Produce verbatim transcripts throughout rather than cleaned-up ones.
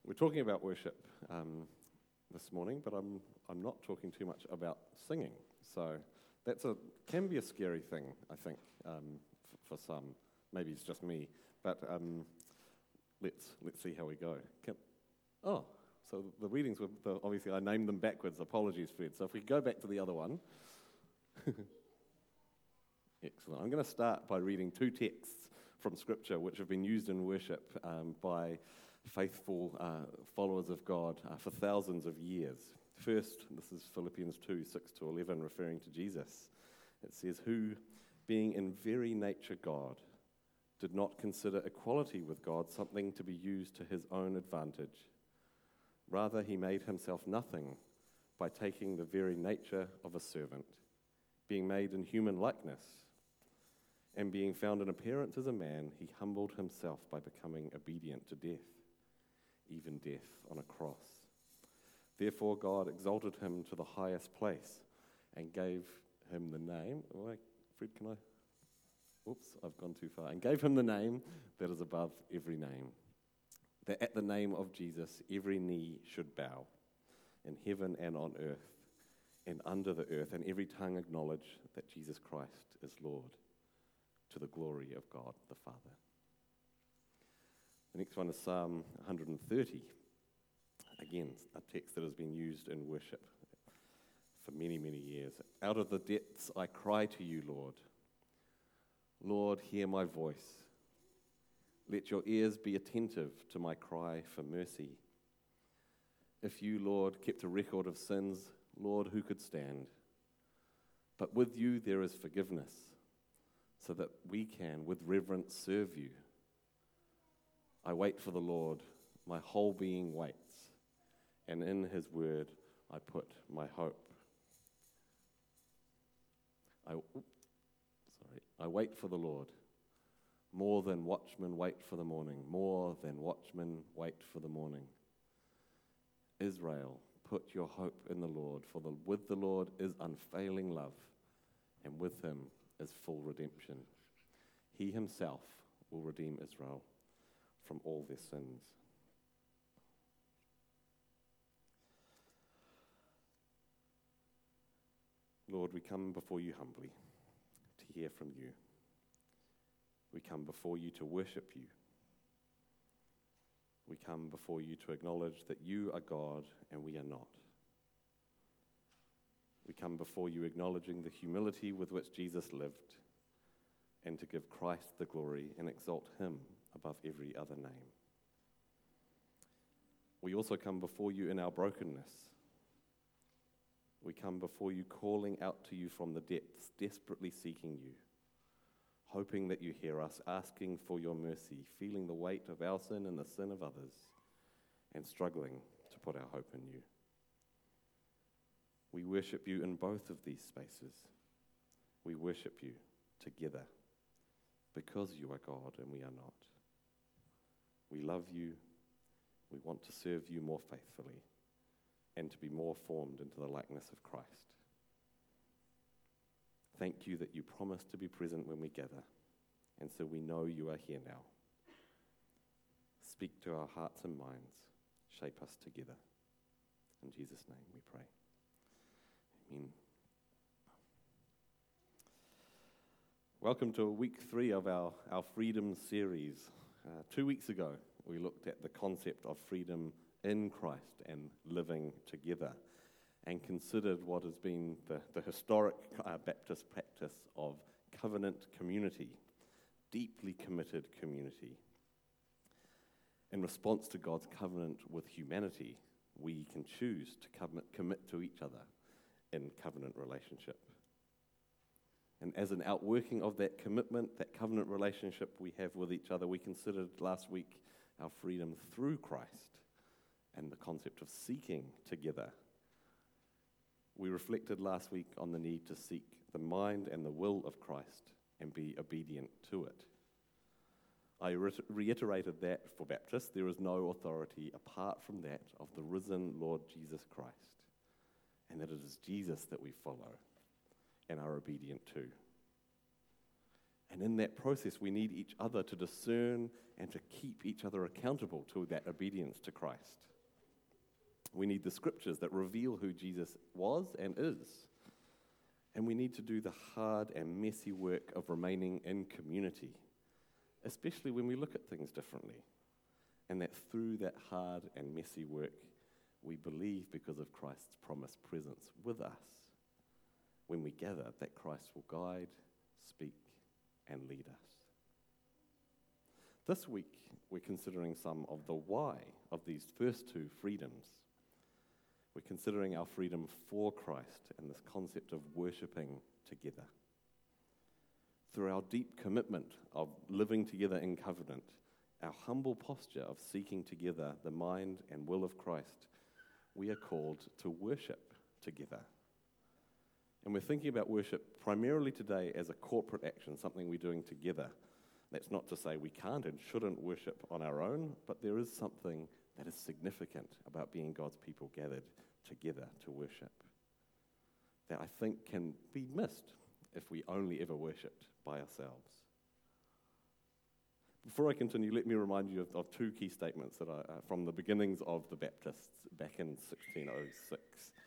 We're talking about worship um, this morning, but I'm I'm not talking too much about singing. So that's a can be a scary thing, I think, um, f- for some. Maybe it's just me, but um, let's let's see how we go. Can, oh, so the readings were the, obviously I named them backwards. Apologies, Fred. So if we go back to the other one. Excellent. I'm going to start by reading two texts from Scripture which have been used in worship um, by faithful uh, followers of God uh, for thousands of years. First, this is Philippians two, six to eleven, referring to Jesus. It says, "Who, being in very nature God, did not consider equality with God something to be used to his own advantage. Rather, he made himself nothing by taking the very nature of a servant, being made in human likeness. And being found in appearance as a man, he humbled himself by becoming obedient to death, even death on a cross. Therefore God exalted him to the highest place and gave him the name..." Oh, wait, Fred, can I? Oops, I've gone too far. "And gave him the name that is above every name, that at the name of Jesus every knee should bow, in heaven and on earth and under the earth, and every tongue acknowledge that Jesus Christ is Lord, to the glory of God the Father." The next one is Psalm one thirty. Again, a text that has been used in worship for many, many years. "Out of the depths I cry to you, Lord. Lord, hear my voice. Let your ears be attentive to my cry for mercy. If you, Lord, kept a record of sins, Lord, who could stand? But with you there is forgiveness, so that we can, with reverence, serve you. I wait for the Lord, my whole being waits, and in his word I put my hope. I, oops, sorry, I wait for the Lord, more than watchmen wait for the morning, more than watchmen wait for the morning. Israel, put your hope in the Lord, for the, with the Lord is unfailing love, and with him is full redemption. He himself will redeem Israel from all their sins." Lord, we come before you humbly to hear from you. We come before you to worship you. We come before you to acknowledge that you are God and we are not. We come before you acknowledging the humility with which Jesus lived, and to give Christ the glory and exalt him above every other name. We also come before you in our brokenness. We come before you calling out to you from the depths, desperately seeking you, hoping that you hear us, asking for your mercy, feeling the weight of our sin and the sin of others, and struggling to put our hope in you. We worship you in both of these spaces. We worship you together because you are God and we are not. We love you. We want to serve you more faithfully and to be more formed into the likeness of Christ. Thank you that you promise to be present when we gather, and so we know you are here now. Speak to our hearts and minds. Shape us together. In Jesus' name we pray. Amen. Welcome to week three of our, our Freedom series. Uh, two weeks ago, we looked at the concept of freedom in Christ and living together, and considered what has been the, the historic uh, Baptist practice of covenant community, deeply committed community. In response to God's covenant with humanity, we can choose to commit, commit to each other in covenant relationship. And as an outworking of that commitment, that covenant relationship we have with each other, we considered last week our freedom through Christ and the concept of seeking together. We reflected last week on the need to seek the mind and the will of Christ and be obedient to it. I re- reiterated that for Baptists, there is no authority apart from that of the risen Lord Jesus Christ, and that it is Jesus that we follow and are obedient to. And in that process, we need each other to discern and to keep each other accountable to that obedience to Christ. We need the scriptures that reveal who Jesus was and is. And we need to do the hard and messy work of remaining in community, especially when we look at things differently. And that through that hard and messy work, we believe because of Christ's promised presence with us. When we gather, that Christ will guide, speak, and lead us. This week, we're considering some of the why of these first two freedoms. We're considering our freedom for Christ and this concept of worshipping together. Through our deep commitment of living together in covenant, our humble posture of seeking together the mind and will of Christ, we are called to worship together. And we're thinking about worship primarily today as a corporate action, something we're doing together. That's not to say we can't and shouldn't worship on our own, but there is something that is significant about being God's people gathered together to worship that I think can be missed if we only ever worshipped by ourselves. Before I continue, let me remind you of, of two key statements that are uh, from the beginnings of the Baptists back in sixteen oh six.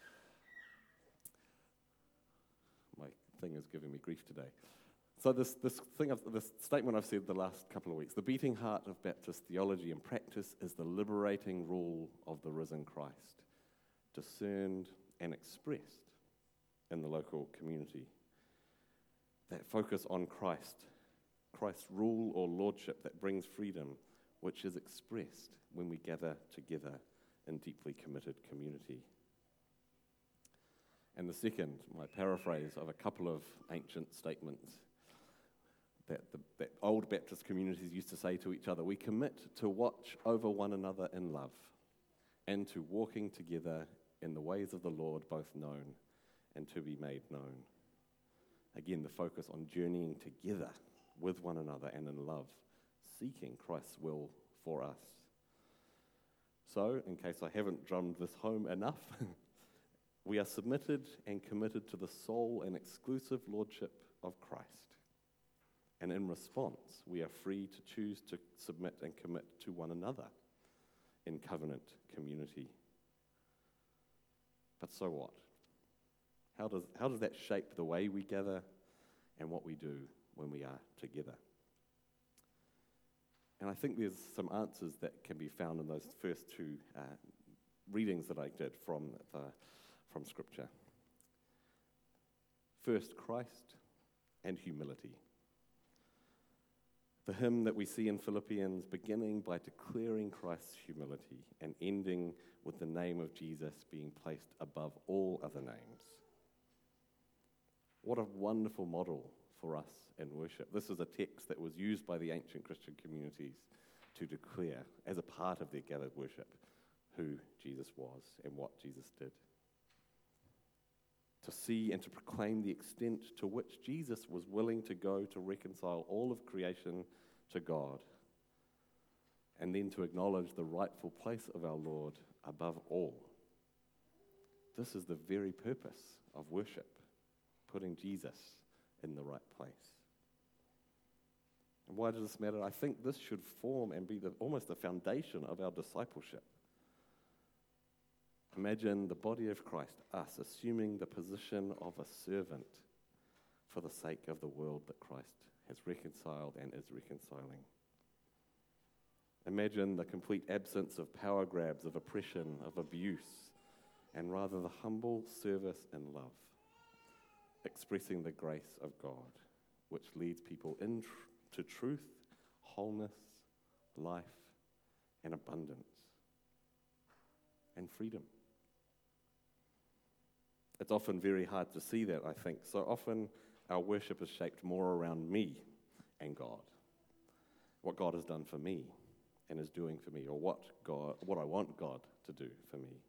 My thing is giving me grief today. So this this thing, I've, this statement I've said the last couple of weeks, the beating heart of Baptist theology and practice is the liberating rule of the risen Christ, discerned and expressed in the local community. That focus on Christ, Christ's rule or lordship that brings freedom, which is expressed when we gather together in deeply committed community. And the second, my paraphrase of a couple of ancient statements that the that old Baptist communities used to say to each other: we commit to watch over one another in love and to walking together in the ways of the Lord, both known and to be made known. Again, the focus on journeying together with one another and in love, seeking Christ's will for us. So, in case I haven't drummed this home enough, we are submitted and committed to the sole and exclusive lordship of Christ. And in response, we are free to choose to submit and commit to one another in covenant community. But so what? How does, how does that shape the way we gather and what we do when we are together? And I think there's some answers that can be found in those first two uh, readings that I did from, the, from Scripture. First, Christ and humility. The hymn that we see in Philippians beginning by declaring Christ's humility and ending with the name of Jesus being placed above all other names. What a wonderful model for us in worship. This is a text that was used by the ancient Christian communities to declare, as a part of their gathered worship, who Jesus was and what Jesus did. To see and to proclaim the extent to which Jesus was willing to go to reconcile all of creation to God, and then to acknowledge the rightful place of our Lord above all. This is the very purpose of worship, putting Jesus in the right place. And why does this matter? I think this should form and be the, almost the foundation of our discipleship. Imagine the body of Christ, us, assuming the position of a servant for the sake of the world that Christ has reconciled and is reconciling. Imagine the complete absence of power grabs, of oppression, of abuse, and rather the humble service and love, expressing the grace of God, which leads people into tr- truth, wholeness, life, and abundance, and freedom. It's often very hard to see that, I think. So often our worship is shaped more around me and God, what God has done for me and is doing for me, or what God, what I want God to do for me.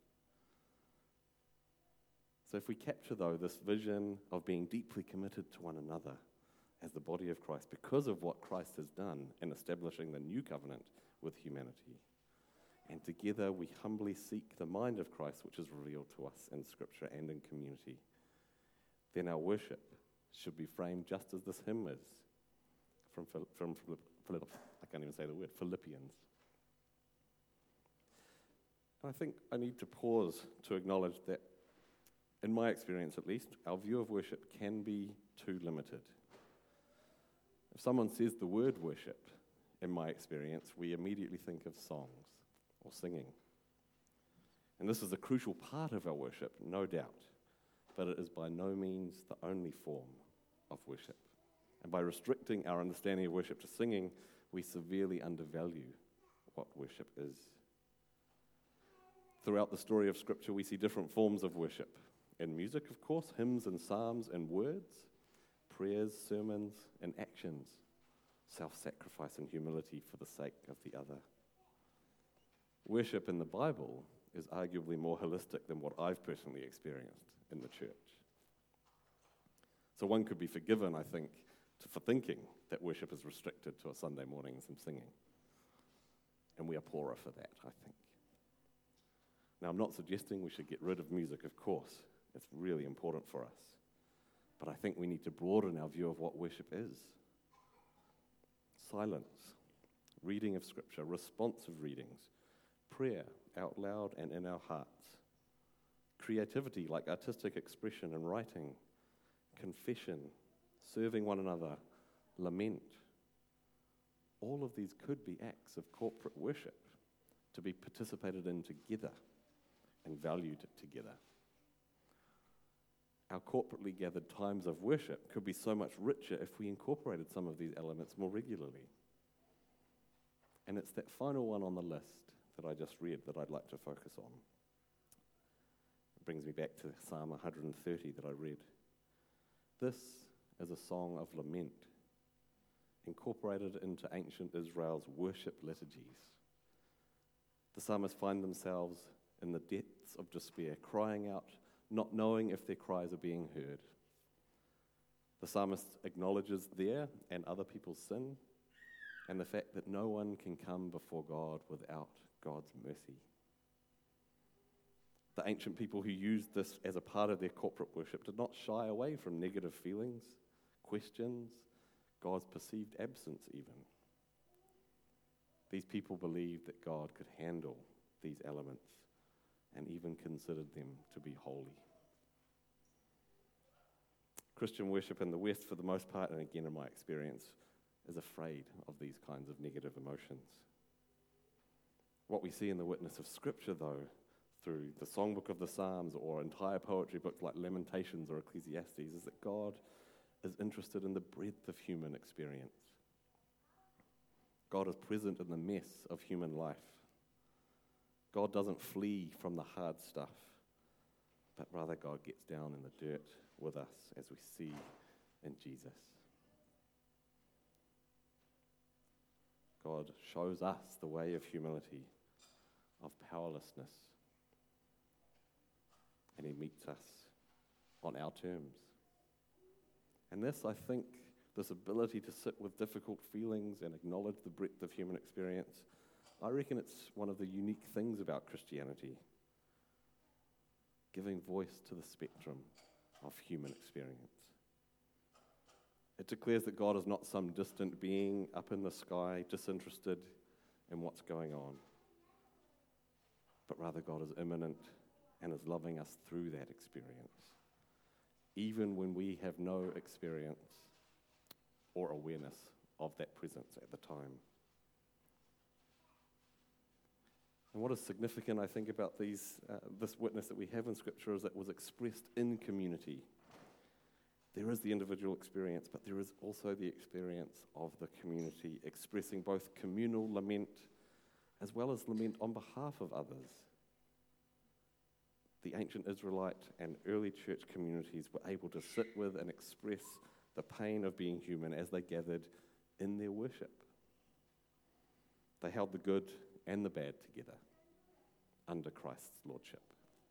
So if we capture, though, this vision of being deeply committed to one another as the body of Christ because of what Christ has done in establishing the new covenant with humanity, and together we humbly seek the mind of Christ, which is revealed to us in Scripture and in community, then our worship should be framed just as this hymn is, from, Phil- from Philipp, Philipp, I can't even say the word, Philippians. And I think I need to pause to acknowledge that, in my experience at least, our view of worship can be too limited. If someone says the word worship, in my experience, we immediately think of songs or singing. And this is a crucial part of our worship, no doubt, but it is by no means the only form of worship. And by restricting our understanding of worship to singing, we severely undervalue what worship is. Throughout the story of Scripture, we see different forms of worship. In music, of course, hymns and psalms and words, prayers, sermons, and actions, self-sacrifice and humility for the sake of the other. Worship in the Bible is arguably more holistic than what I've personally experienced in the church. So one could be forgiven, I think, to, for thinking that worship is restricted to a Sunday morning and some singing. And we are poorer for that, I think. Now, I'm not suggesting we should get rid of music, of course. It's really important for us. But I think we need to broaden our view of what worship is. Silence, reading of Scripture, responsive readings, prayer out loud and in our hearts, creativity like artistic expression and writing, confession, serving one another, lament. All of these could be acts of corporate worship to be participated in together and valued together. Our corporately gathered times of worship could be so much richer if we incorporated some of these elements more regularly. And it's that final one on the list that I just read that I'd like to focus on. It brings me back to Psalm one hundred thirty that I read. This is a song of lament, incorporated into ancient Israel's worship liturgies. The psalmists find themselves in the depths of despair, crying out, not knowing if their cries are being heard. The psalmist acknowledges their and other people's sin and the fact that no one can come before God without God's mercy. The ancient people who used this as a part of their corporate worship did not shy away from negative feelings, questions, God's perceived absence even. These people believed that God could handle these elements and even considered them to be holy. Christian worship in the West, for the most part, and again in my experience, is afraid of these kinds of negative emotions. What we see in the witness of Scripture, though, through the songbook of the Psalms or entire poetry books like Lamentations or Ecclesiastes, is that God is interested in the breadth of human experience. God is present in the mess of human life. God doesn't flee from the hard stuff, but rather God gets down in the dirt with us, as we see in Jesus. God shows us the way of humility, of powerlessness, and he meets us on our terms. And this, I think, this ability to sit with difficult feelings and acknowledge the breadth of human experience, I reckon it's one of the unique things about Christianity, giving voice to the spectrum of human experience. It declares that God is not some distant being up in the sky, disinterested in what's going on, but rather God is immanent and is loving us through that experience, even when we have no experience or awareness of that presence at the time. And what is significant, I think, about these, uh, this witness that we have in Scripture is that it was expressed in community. There is the individual experience, but there is also the experience of the community, expressing both communal lament as well as lament on behalf of others. The ancient Israelite and early church communities were able to sit with and express the pain of being human as they gathered in their worship. They held the good and the bad together under Christ's lordship.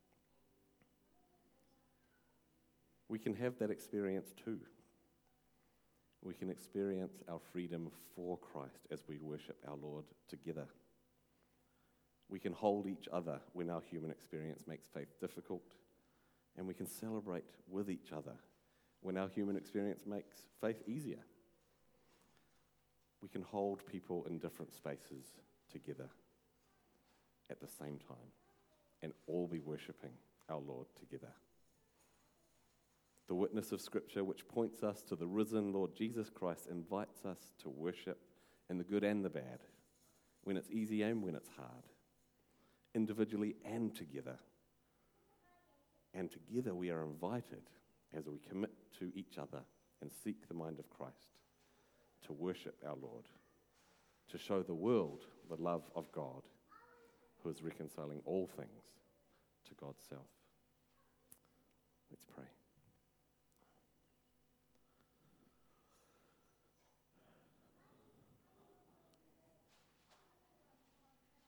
We can have that experience too. We can experience our freedom for Christ as we worship our Lord together. We can hold each other when our human experience makes faith difficult, and we can celebrate with each other when our human experience makes faith easier. we can hold people in different spaces together at the same time and all be worshipping our Lord together. The witness of Scripture, which points us to the risen Lord Jesus Christ, invites us to worship in the good and the bad, when it's easy and when it's hard, individually and together. And together we are invited, as we commit to each other and seek the mind of Christ, to worship our Lord, to show the world the love of God, who is reconciling all things to God's self. Let's pray.